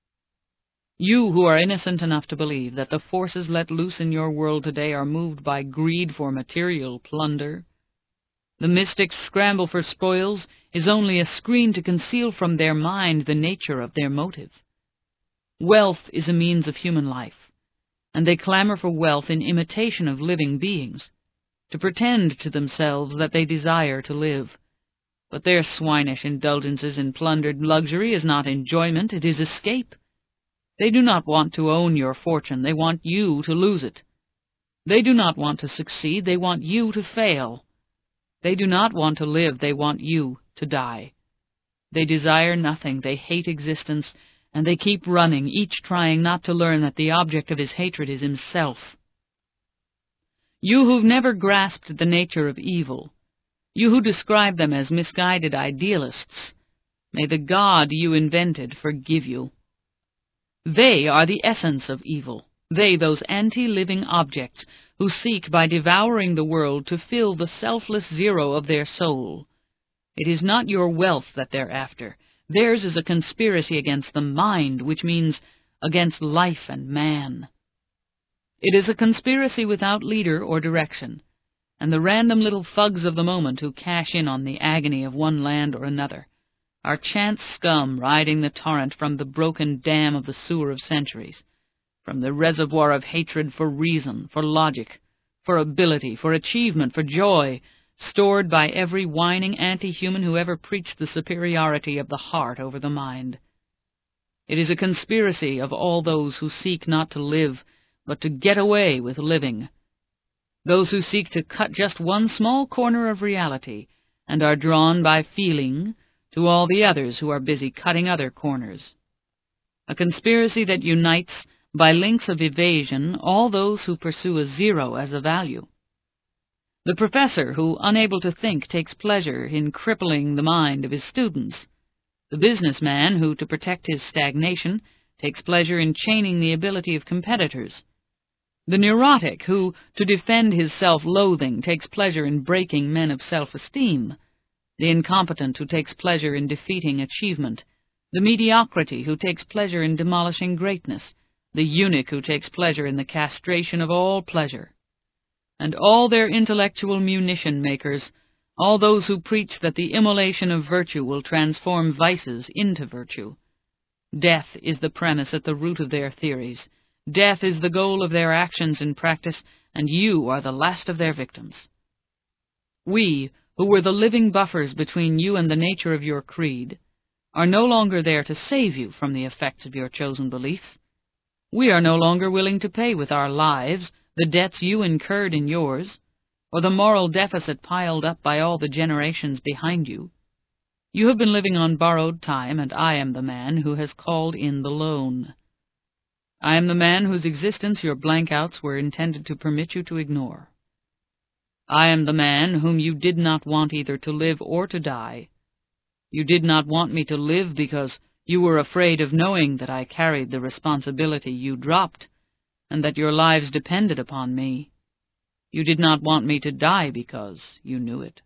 You who are innocent enough to believe that the forces let loose in your world today are moved by greed for material plunder, the mystic's scramble for spoils is only a screen to conceal from their mind the nature of their motive. Wealth is a means of human life, and they clamor for wealth in imitation of living beings, to pretend to themselves that they desire to live. But their swinish indulgences in plundered luxury is not enjoyment, it is escape. They do not want to own your fortune, they want you to lose it. They do not want to succeed, they want you to fail. They do not want to live, they want you to die. They desire nothing, they hate existence, and they keep running, each trying not to learn that the object of his hatred is himself. You who've never grasped the nature of evil, you who describe them as misguided idealists, may the God you invented forgive you. They are the essence of evil, they those anti-living objects who seek by devouring the world to fill the selfless zero of their soul. It is not your wealth that they're after. Theirs is a conspiracy against the mind, which means against life and man. It is a conspiracy without leader or direction, and the random little thugs of the moment who cash in on the agony of one land or another are chance scum riding the torrent from the broken dam of the sewer of centuries, from the reservoir of hatred for reason, for logic, for ability, for achievement, for joy, stored by every whining anti-human who ever preached the superiority of the heart over the mind. It is a conspiracy of all those who seek not to live, but to get away with living, those who seek to cut just one small corner of reality, and are drawn by feeling to all the others who are busy cutting other corners. A conspiracy that unites, by links of evasion, all those who pursue a zero as a value. The professor who, unable to think, takes pleasure in crippling the mind of his students. The businessman who, to protect his stagnation, takes pleasure in chaining the ability of competitors. The neurotic who, to defend his self-loathing, takes pleasure in breaking men of self-esteem. The incompetent who takes pleasure in defeating achievement. The mediocrity who takes pleasure in demolishing greatness. The eunuch who takes pleasure in the castration of all pleasure. And all their intellectual munition makers, all those who preach that the immolation of virtue will transform vices into virtue. Death is the premise at the root of their theories. Death is the goal of their actions in practice, and you are the last of their victims. We, who were the living buffers between you and the nature of your creed, are no longer there to save you from the effects of your chosen beliefs. We are no longer willing to pay with our lives the debts you incurred in yours, or the moral deficit piled up by all the generations behind you. You have been living on borrowed time, and I am the man who has called in the loan. I am the man whose existence your blankouts were intended to permit you to ignore. I am the man whom you did not want either to live or to die. You did not want me to live because you were afraid of knowing that I carried the responsibility you dropped, and that your lives depended upon me. You did not want me to die because you knew it.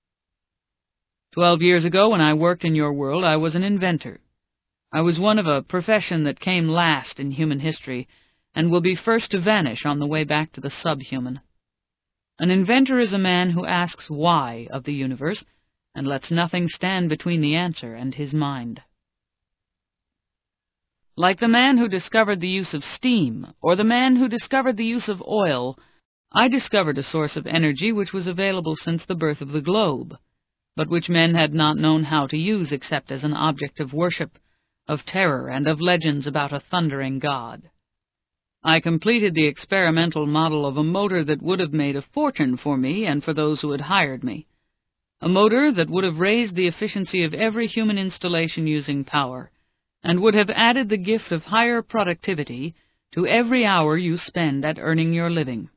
Twelve years ago, when I worked in your world, I was an inventor. I was one of a profession that came last in human history, and will be first to vanish on the way back to the subhuman. An inventor is a man who asks why of the universe, and lets nothing stand between the answer and his mind. Like the man who discovered the use of steam, or the man who discovered the use of oil, I discovered a source of energy which was available since the birth of the globe, but which men had not known how to use except as an object of worship, of terror, and of legends about a thundering god. I completed the experimental model of a motor that would have made a fortune for me and for those who had hired me, a motor that would have raised the efficiency of every human installation using power, and would have added the gift of higher productivity to every hour you spend at earning your living.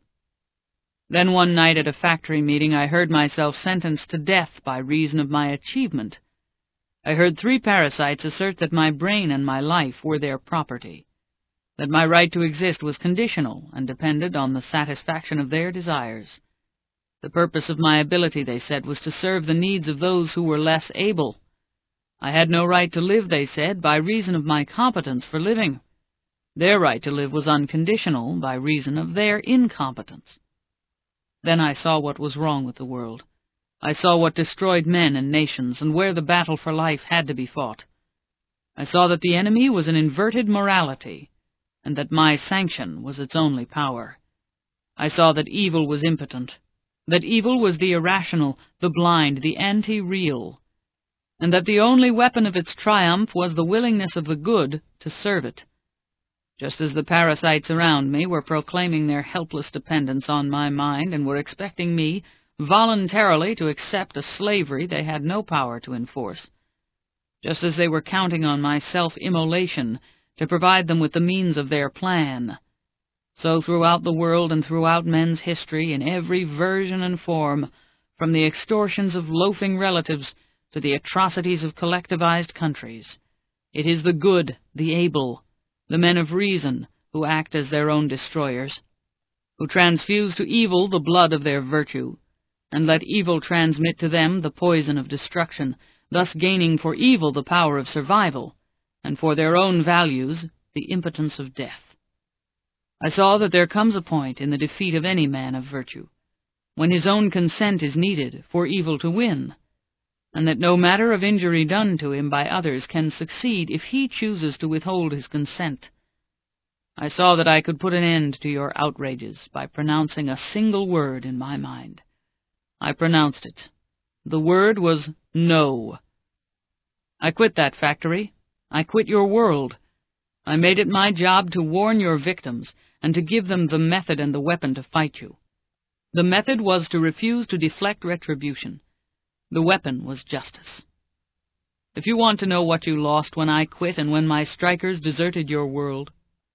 Then one night at a factory meeting I heard myself sentenced to death by reason of my achievement. I heard three parasites assert that my brain and my life were their property, that my right to exist was conditional and depended on the satisfaction of their desires. The purpose of my ability, they said, was to serve the needs of those who were less able. I had no right to live, they said, by reason of my competence for living. Their right to live was unconditional by reason of their incompetence. Then I saw what was wrong with the world. I saw what destroyed men and nations, and where the battle for life had to be fought. I saw that the enemy was an inverted morality, and that my sanction was its only power. I saw that evil was impotent, that evil was the irrational, the blind, the anti-real, and that the only weapon of its triumph was the willingness of the good to serve it. Just as the parasites around me were proclaiming their helpless dependence on my mind and were expecting me voluntarily to accept a slavery they had no power to enforce, just as they were counting on my self-immolation to provide them with the means of their plan, so throughout the world and throughout men's history, in every version and form, from the extortions of loafing relatives to the atrocities of collectivized countries, it is the good, the able, the men of reason who act as their own destroyers, who transfuse to evil the blood of their virtue, and let evil transmit to them the poison of destruction, thus gaining for evil the power of survival, and for their own values the impotence of death. I saw that there comes a point in the defeat of any man of virtue, when his own consent is needed for evil to win, and that no matter of injury done to him by others can succeed if he chooses to withhold his consent. I saw that I could put an end to your outrages by pronouncing a single word in my mind. I pronounced it. The word was no. I quit that factory. I quit your world. I made it my job to warn your victims and to give them the method and the weapon to fight you. The method was to refuse to deflect retribution. The weapon was justice. If you want to know what you lost when I quit and when my strikers deserted your world,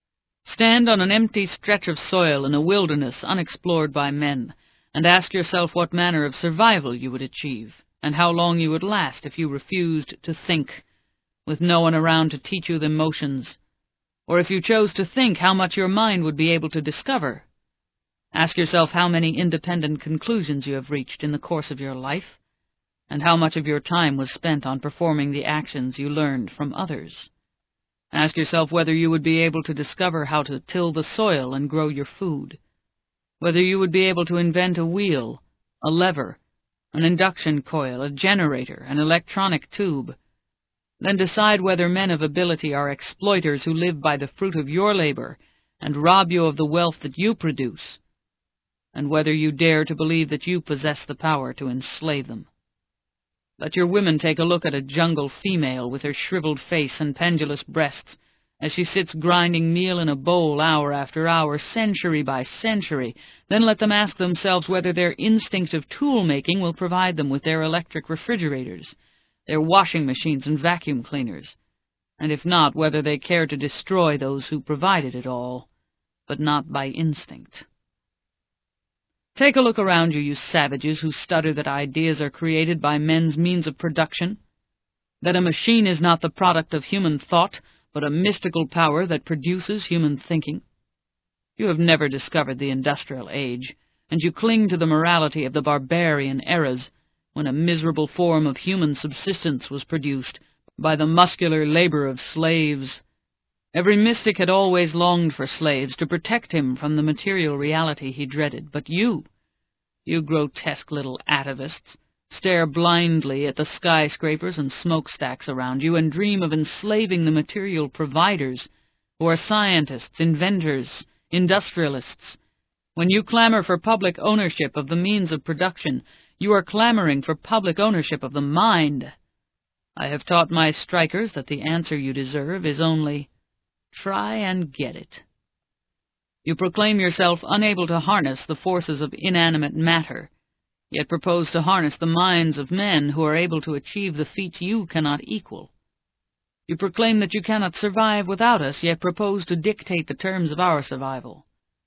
stand on an empty stretch of soil in a wilderness unexplored by men, and ask yourself what manner of survival you would achieve, and how long you would last if you refused to think, with no one around to teach you the motions, or if you chose to think, how much your mind would be able to discover. Ask yourself how many independent conclusions you have reached in the course of your life, and how much of your time was spent on performing the actions you learned from others. Ask yourself whether you would be able to discover how to till the soil and grow your food, whether you would be able to invent a wheel, a lever, an induction coil, a generator, an electronic tube. Then decide whether men of ability are exploiters who live by the fruit of your labor and rob you of the wealth that you produce, and whether you dare to believe that you possess the power to enslave them. Let your women take a look at a jungle female with her shriveled face and pendulous breasts, as she sits grinding meal in a bowl hour after hour, century by century. Then let them ask themselves whether their instinct of tool-making will provide them with their electric refrigerators, their washing machines and vacuum cleaners, and if not, whether they care to destroy those who provided it all, but not by instinct. Take a look around you, you savages who stutter that ideas are created by men's means of production, that a machine is not the product of human thought, but a mystical power that produces human thinking. You have never discovered the industrial age, and you cling to the morality of the barbarian eras, when a miserable form of human subsistence was produced by the muscular labor of slaves. Every mystic had always longed for slaves to protect him from the material reality he dreaded, but you, you grotesque little atavists, stare blindly at the skyscrapers and smokestacks around you and dream of enslaving the material providers, who are scientists, inventors, industrialists. When you clamor for public ownership of the means of production, you are clamoring for public ownership of the mind. I have taught my strikers that the answer you deserve is only, try and get it. You proclaim yourself unable to harness the forces of inanimate matter, yet propose to harness the minds of men who are able to achieve the feats you cannot equal. You proclaim that you cannot survive without us, yet propose to dictate the terms of our survival.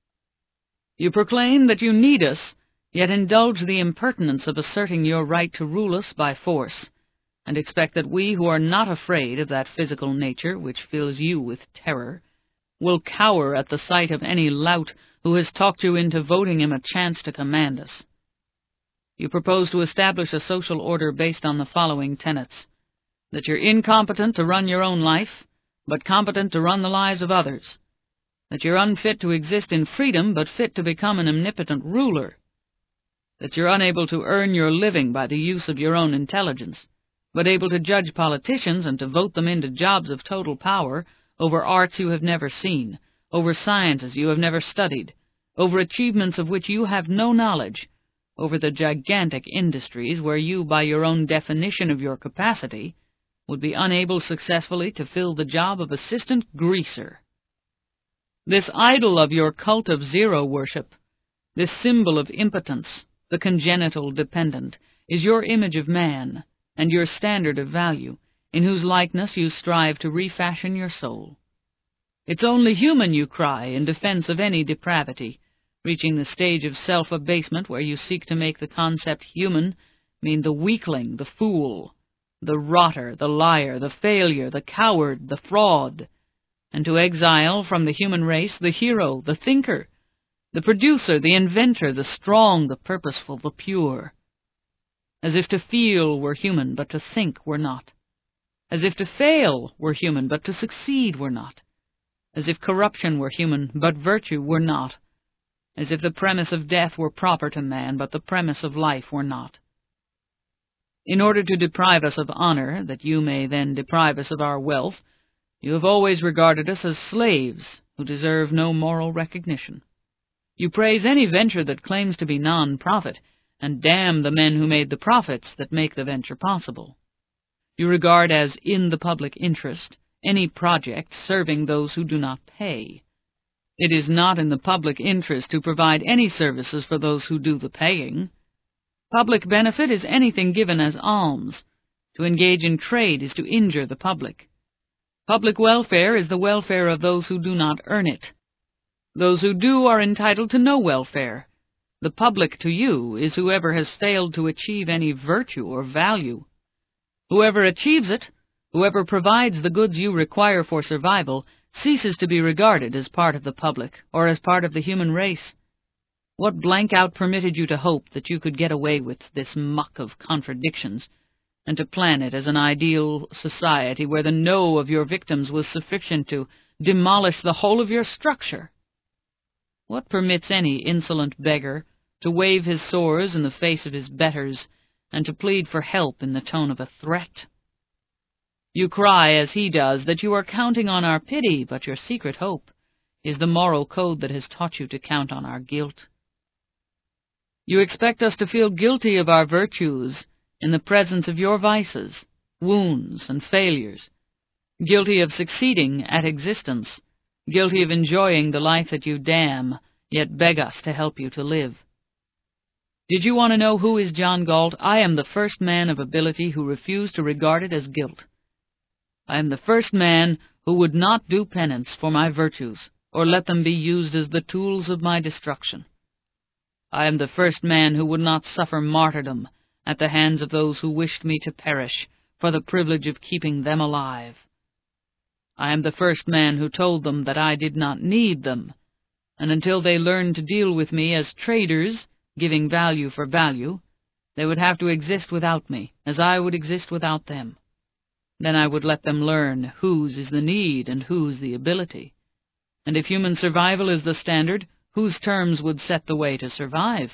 You proclaim that you need us, yet indulge the impertinence of asserting your right to rule us by force, and expect that we who are not afraid of that physical nature which fills you with terror will cower at the sight of any lout who has talked you into voting him a chance to command us. You propose to establish a social order based on the following tenets: that you're incompetent to run your own life, but competent to run the lives of others; that you're unfit to exist in freedom, but fit to become an omnipotent ruler; that you're unable to earn your living by the use of your own intelligence, but able to judge politicians and to vote them into jobs of total power over arts you have never seen, over sciences you have never studied, over achievements of which you have no knowledge, over the gigantic industries where you, by your own definition of your capacity, would be unable successfully to fill the job of assistant greaser. This idol of your cult of zero worship, this symbol of impotence, the congenital dependent, is your image of man, and your standard of value, in whose likeness you strive to refashion your soul. It's only human, you cry, in defense of any depravity, reaching the stage of self-abasement where you seek to make the concept human mean the weakling, the fool, the rotter, the liar, the failure, the coward, the fraud, and to exile from the human race the hero, the thinker, the producer, the inventor, the strong, the purposeful, the pure. As if to feel were human, but to think were not. As if to fail were human, but to succeed were not. As if corruption were human, but virtue were not. As if the premise of death were proper to man, but the premise of life were not. In order to deprive us of honor, that you may then deprive us of our wealth, you have always regarded us as slaves who deserve no moral recognition. You praise any venture that claims to be non-profit, and damn the men who made the profits that make the venture possible. You regard as in the public interest any project serving those who do not pay. It is not in the public interest to provide any services for those who do the paying. Public benefit is anything given as alms. To engage in trade is to injure the public. Public welfare is the welfare of those who do not earn it. Those who do are entitled to no welfare. The public to you is whoever has failed to achieve any virtue or value. Whoever achieves it, whoever provides the goods you require for survival, ceases to be regarded as part of the public or as part of the human race. What blank out permitted you to hope that you could get away with this muck of contradictions, and to plan it as an ideal society where the no of your victims was sufficient to demolish the whole of your structure? What permits any insolent beggar to wave his swords in the face of his betters, and to plead for help in the tone of a threat. You cry, as he does, that you are counting on our pity, but your secret hope is the moral code that has taught you to count on our guilt. You expect us to feel guilty of our virtues in the presence of your vices, wounds, and failures, guilty of succeeding at existence, guilty of enjoying the life that you damn, yet beg us to help you to live. Did you want to know who is John Galt? I am the first man of ability who refused to regard it as guilt. I am the first man who would not do penance for my virtues, or let them be used as the tools of my destruction. I am the first man who would not suffer martyrdom at the hands of those who wished me to perish for the privilege of keeping them alive. I am the first man who told them that I did not need them, and until they learned to deal with me as traders, giving value for value, they would have to exist without me, as I would exist without them. Then I would let them learn whose is the need and whose the ability. And if human survival is the standard, whose terms would set the way to survive?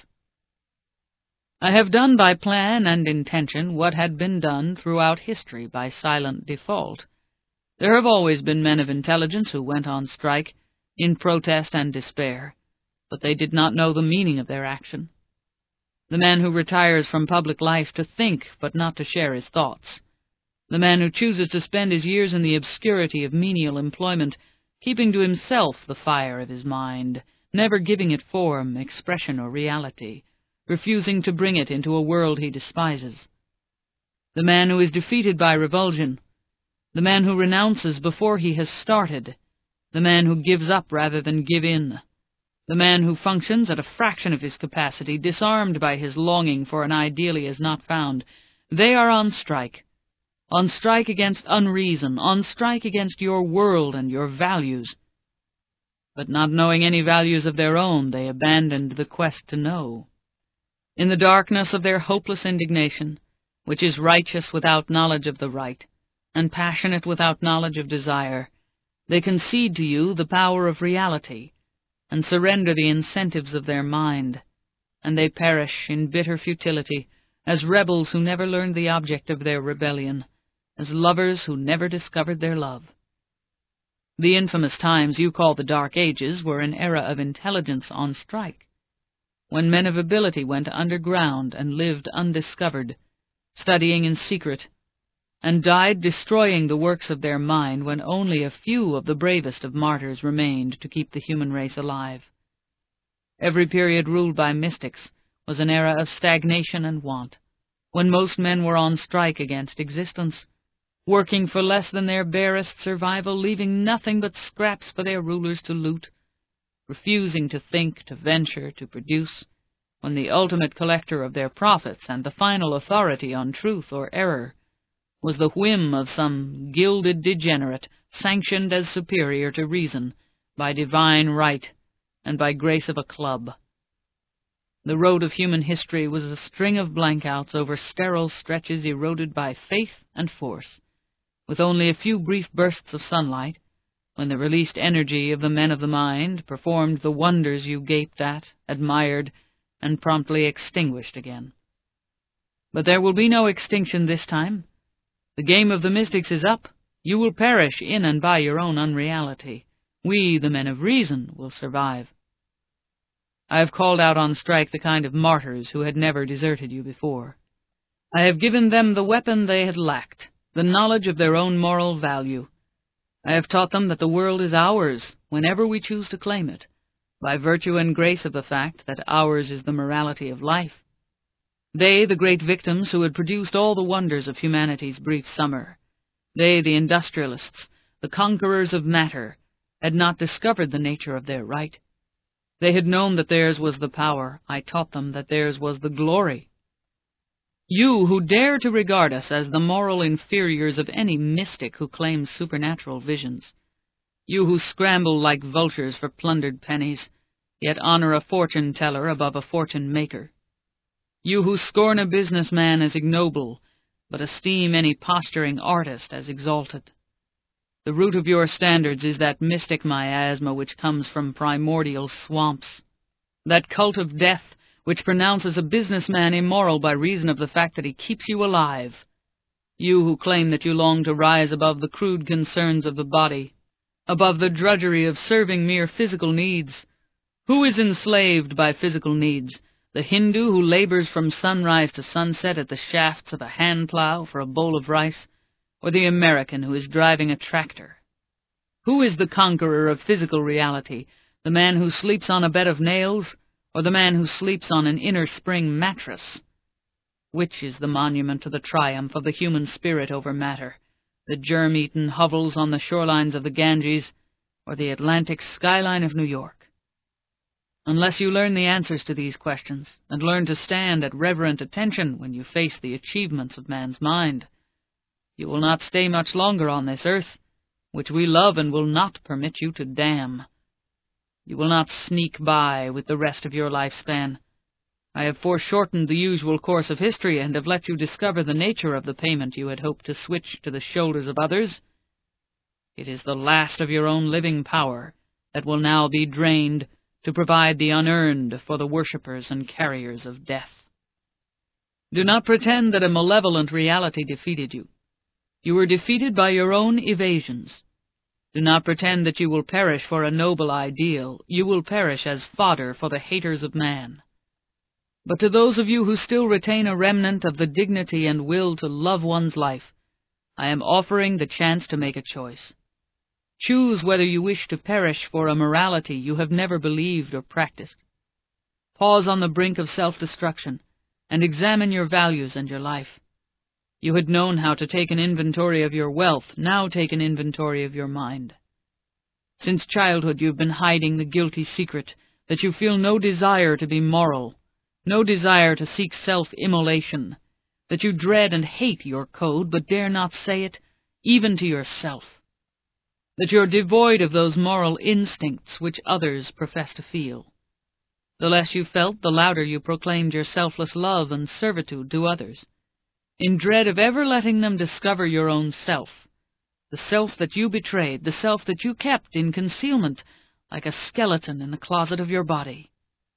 I have done by plan and intention what had been done throughout history by silent default. There have always been men of intelligence who went on strike in protest and despair, but they did not know the meaning of their action. The man who retires from public life to think but not to share his thoughts. The man who chooses to spend his years in the obscurity of menial employment, keeping to himself the fire of his mind, never giving it form, expression, or reality, refusing to bring it into a world he despises. The man who is defeated by revulsion. The man who renounces before he has started. The man who gives up rather than give in. The man who functions at a fraction of his capacity, disarmed by his longing for an ideal he has not found. They are on strike. On strike against unreason, on strike against your world and your values. But not knowing any values of their own, they abandoned the quest to know. In the darkness of their hopeless indignation, which is righteous without knowledge of the right, and passionate without knowledge of desire, they concede to you the power of reality, and surrender the incentives of their mind, and they perish in bitter futility, as rebels who never learned the object of their rebellion, as lovers who never discovered their love. The infamous times you call the Dark Ages were an era of intelligence on strike, when men of ability went underground and lived undiscovered, studying in secret, and died destroying the works of their mind when only a few of the bravest of martyrs remained to keep the human race alive. Every period ruled by mystics was an era of stagnation and want, when most men were on strike against existence, working for less than their barest survival, leaving nothing but scraps for their rulers to loot, refusing to think, to venture, to produce, when the ultimate collector of their profits and the final authority on truth or error was the whim of some gilded degenerate, sanctioned as superior to reason by divine right and by grace of a club. The road of human history was a string of blankouts over sterile stretches eroded by faith and force, with only a few brief bursts of sunlight, when the released energy of the men of the mind performed the wonders you gaped at, admired, and promptly extinguished again. But there will be no extinction this time. The game of the mystics is up. You will perish in and by your own unreality. We, the men of reason, will survive. I have called out on strike the kind of martyrs who had never deserted you before. I have given them the weapon they had lacked, the knowledge of their own moral value. I have taught them that the world is ours whenever we choose to claim it, by virtue and grace of the fact that ours is the morality of life. They, the great victims who had produced all the wonders of humanity's brief summer, they, the industrialists, the conquerors of matter, had not discovered the nature of their right. They had known that theirs was the power. I taught them that theirs was the glory. You, who dare to regard us as the moral inferiors of any mystic who claims supernatural visions, you who scramble like vultures for plundered pennies, yet honor a fortune-teller above a fortune-maker, you who scorn a businessman as ignoble, but esteem any posturing artist as exalted. The root of your standards is that mystic miasma which comes from primordial swamps, that cult of death which pronounces a businessman immoral by reason of the fact that he keeps you alive. You who claim that you long to rise above the crude concerns of the body, above the drudgery of serving mere physical needs. Who is enslaved by physical needs? The Hindu who labors from sunrise to sunset at the shafts of a hand-plow for a bowl of rice, or the American who is driving a tractor? Who is the conqueror of physical reality, the man who sleeps on a bed of nails, or the man who sleeps on an inner spring mattress? Which is the monument to the triumph of the human spirit over matter, the germ-eaten hovels on the shorelines of the Ganges, or the Atlantic skyline of New York? Unless you learn the answers to these questions, and learn to stand at reverent attention when you face the achievements of man's mind, you will not stay much longer on this earth, which we love and will not permit you to damn. You will not sneak by with the rest of your lifespan. I have foreshortened the usual course of history, and have let you discover the nature of the payment you had hoped to switch to the shoulders of others. It is the last of your own living power that will now be drained to provide the unearned for the worshippers and carriers of death. Do not pretend that a malevolent reality defeated you. You were defeated by your own evasions. Do not pretend that you will perish for a noble ideal. You will perish as fodder for the haters of man. But to those of you who still retain a remnant of the dignity and will to love one's life, I am offering the chance to make a choice. Choose whether you wish to perish for a morality you have never believed or practiced. Pause on the brink of self-destruction, and examine your values and your life. You had known how to take an inventory of your wealth, now take an inventory of your mind. Since childhood you have been hiding the guilty secret that you feel no desire to be moral, no desire to seek self-immolation, that you dread and hate your code but dare not say it, even to yourself, that you are devoid of those moral instincts which others profess to feel. The less you felt, the louder you proclaimed your selfless love and servitude to others, in dread of ever letting them discover your own self, the self that you betrayed, the self that you kept in concealment like a skeleton in the closet of your body.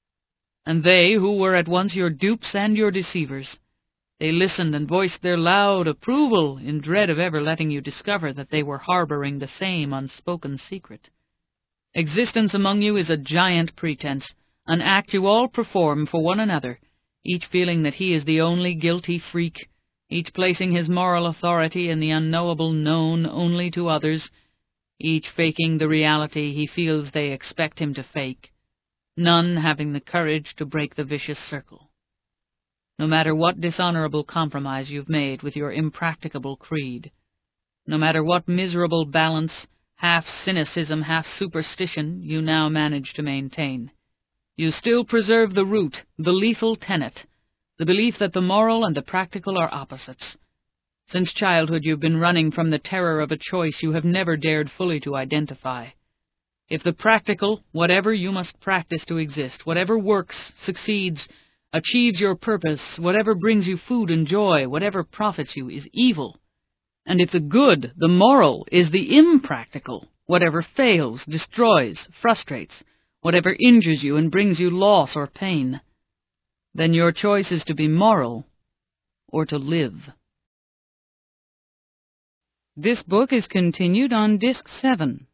And they, who were at once your dupes and your deceivers, they listened and voiced their loud approval in dread of ever letting you discover that they were harboring the same unspoken secret. Existence among you is a giant pretense, an act you all perform for one another, each feeling that he is the only guilty freak, each placing his moral authority in the unknowable known only to others, each faking the reality he feels they expect him to fake, none having the courage to break the vicious circle. No matter what dishonorable compromise you've made with your impracticable creed, no matter what miserable balance, half cynicism, half superstition, you now manage to maintain, you still preserve the root, the lethal tenet, the belief that the moral and the practical are opposites. Since childhood you've been running from the terror of a choice you have never dared fully to identify. If the practical, whatever you must practice to exist, whatever works, succeeds, achieves your purpose, whatever brings you food and joy, whatever profits you, is evil, and if the good, the moral, is the impractical, whatever fails, destroys, frustrates, whatever injures you and brings you loss or pain, then your choice is to be moral or to live. This book is continued on Disc seven.